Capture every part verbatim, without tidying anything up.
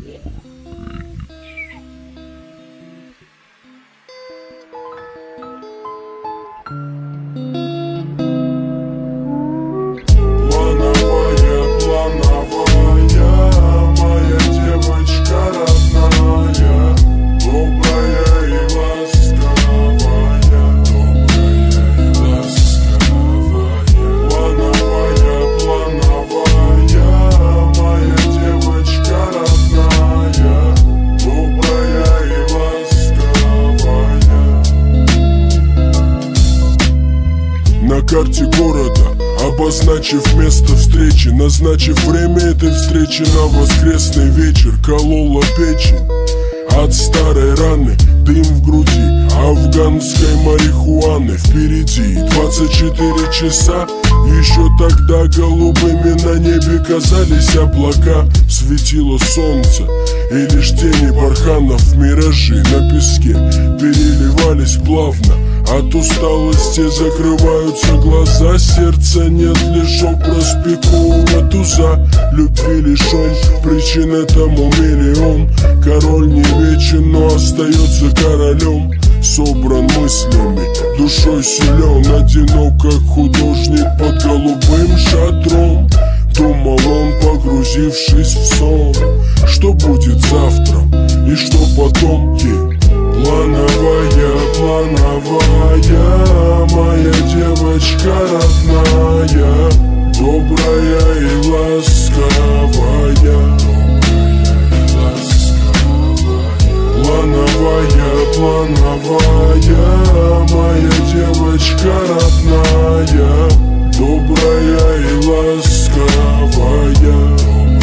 На карте города, обозначив место встречи, назначив время этой встречи на воскресный вечер, колола печень от старой раны, дым в груди афганской марихуаны. Впереди двадцать четыре часа, еще тогда голубыми на небе казались облака. Светило солнце, и лишь тени барханов, миражи на песке переливались плавно. От усталости закрываются глаза, сердца нет, лишь образ пикового туза. Любви лишь он, причин этому миллион. Король не вечен, но остается королем. Собран мыслями, душой силен, одинок как художник под голубым шатром. Думал он, погрузившись в сон, что будет завтра и что потом. Ей плановая, плановая, моя девочка родная, добрая и ласковая. Плановая, плановая, моя девочка родная, добрая и ласковая.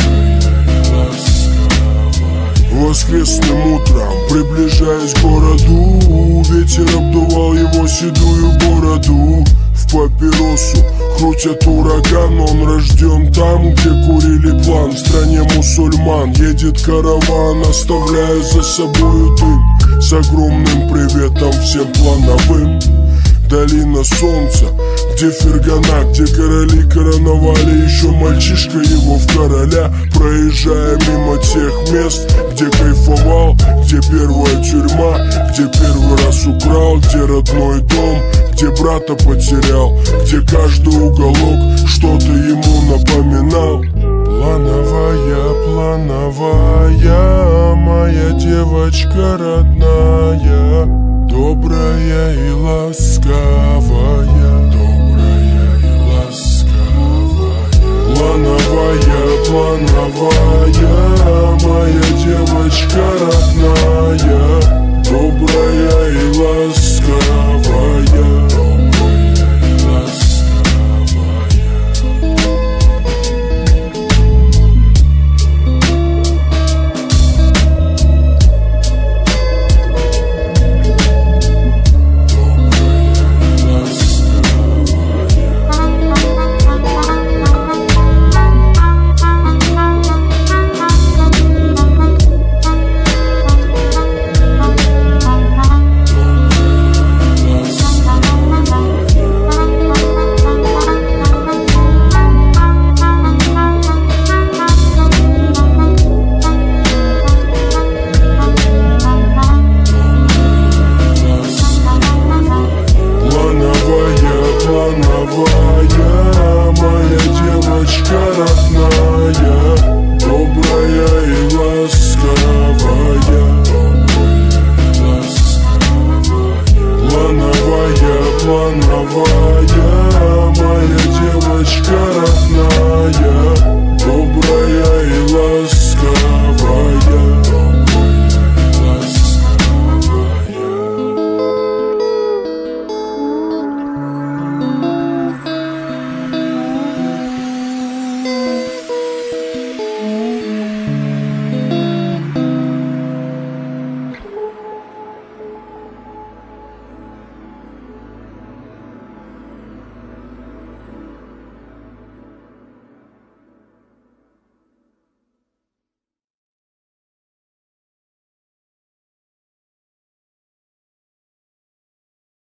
Воскресным утром, приближаясь к городу, ветер обдувал его седую бороду. В папиросу крутят ураган, он рожден там, где курили план. В стране мусульман едет караван, оставляя за собою дым, с огромным приветом всем плановым. Долина солнца, где Фергана, где короли короновали еще мальчишка его в короля. Проезжая мимо тех мест, где кайфовал, где первая тюрьма, где первый раз украл, где родной дом, где брата потерял, где каждый уголок что-то ему напоминал. Плановая, плановая, моя девочка родная, добрая и ласковая, добрая и ласковая. Плановая, плановая, моя девочка родная, добрая и ласковая.